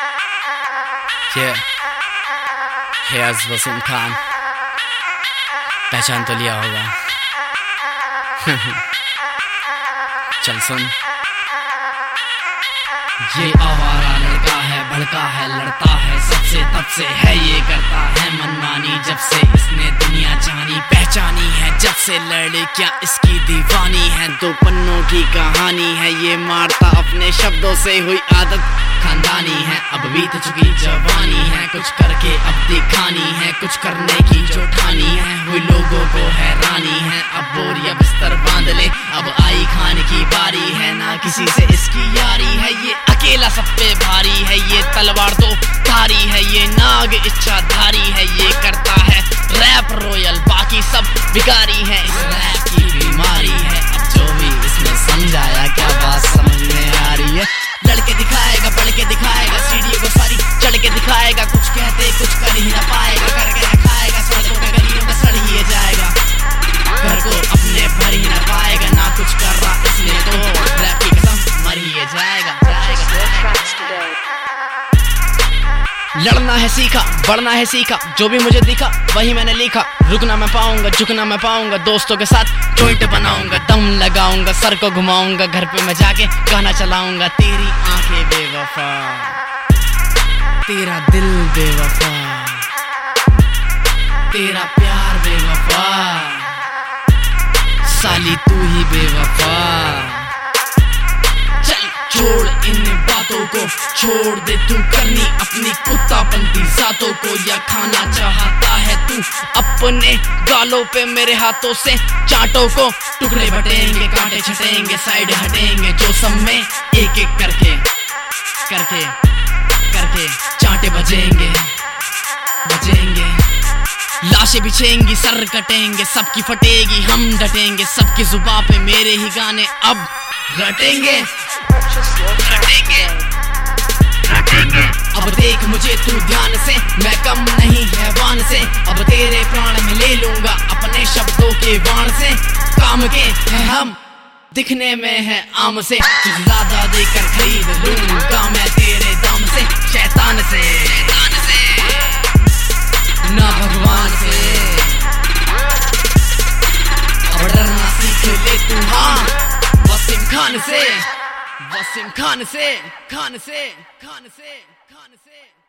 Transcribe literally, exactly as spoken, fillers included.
ये हेयर्स वसीम खान, पहचान तो लिया होगा। चल सुन। ये आवारा लड़का है, भड़का है, लड़ता है सबसे तब से है, ये करता है मनमानी जब से इसने दुनिया जानी पहचानी है, जब से लड़कियां इसकी दीवानी है। दो पन्नों की कहानी है, ये मारता अपने शब्दों से, हुई आदत खानदानी है। अब बीत चुकी जवानी है, कुछ करके अब दिखानी है, कुछ करने की जो ठानी है, हुई लोगों को हैरानी है। अब बोरिया बिस्तर बांध ले, अब आई खाने की बारी है, ना किसी से इसकी यारी है, ये अकेला सब पे भारी है, ये तलवार तो धारी है, ये नाग इच्छाधारी है, ये करता है रैप रॉयल, बाकी सब भिखारी है। इस रैप की बीमारी है, अब जो भी इसने समझाया क्या बात समझ में आ रही है। लड़के दिखाएगा, बढ़ के दिखाएगा, सीढ़ी को सारी चढ़ के दिखाएगा, कुछ कहते कुछ कर ही ना पाएगा, करके दिखाएगा, सड़कों पे गलियों में सड़ ही जाएगा, घर को अपने भर ही ना पाएगा, ना कुछ कर रहा इसने तो रैप की कसम मर ही जाएगा, जाएगा। लड़ना है सीखा, बढ़ना है सीखा, जो भी मुझे दिखा वही मैंने लिखा, रुकना मैं पाऊंगा, झुकना मैं पाऊंगा, दोस्तों के साथ जॉइंट बनाऊंगा, दम लगाऊंगा, सर को घुमाऊंगा, घर पे मैं जाके गाना चलाऊंगा। तेरी आंखें बेवफा, तेरा दिल बेवफा, तेरा प्यार बेवफा, साली तू ही बेवफा। चल छोड़ इन बातों को, छोड़ दे तू करनी अपनी कुत्तापंती जातों को, या खाना चाहता है तू अपने गालों पे मेरे हाथों से चांटों को, टुकड़े बटेंगे, कांटे छटेंगे, साइड हटेंगे, जो सब में एक एक करके करके करके चांटे बजेंगे बजेंगे, लाशें बिछेंगी, सर कटेंगे, सबकी फटेगी, हम डटेंगे, सबकी जुबान पे मेरे ही गाने अब रटेंगे रटेंगे रटेंगे। अब देख मुझे तू ध्यान से, मैं कम नहीं हैवान से, अब तेरे प्राण में ले लूंगा अपने शब्दों के बाण से, काम के हैं हम, दिखने में है आम से, तुझे ज्यादा देकर खरीद लूंगा मैं तेरे दाम से, शैतान से शैतान से ना भगवान से। अब डरना सीख ले तू, हाँ वसीम खान से, वसीम खान से, खान से, खान से, खान से।